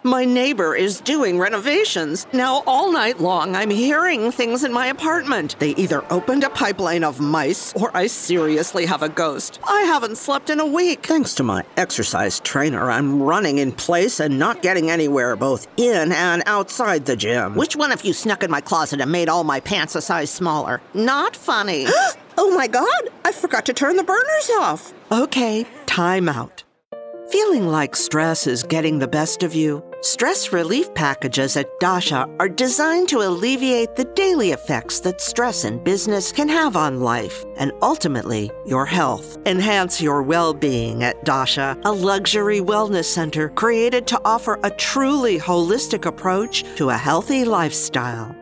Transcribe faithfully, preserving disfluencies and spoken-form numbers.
My neighbor is doing renovations. Now all night long, I'm hearing things in my apartment. They either opened a pipeline of mice, or I seriously have a ghost. I haven't slept in a week. Thanks to my exercise trainer, I'm running in place and not getting anywhere, both in and outside the gym. Which one of you snuck in my closet and made all my pants a size smaller? Not funny. Oh my God, I forgot to turn the burners off. Okay, time out. Feeling like stress is getting the best of you? Stress relief packages at Dasha are designed to alleviate the daily effects that stress in business can have on life and ultimately your health. Enhance your well-being at Dasha, a luxury wellness center created to offer a truly holistic approach to a healthy lifestyle.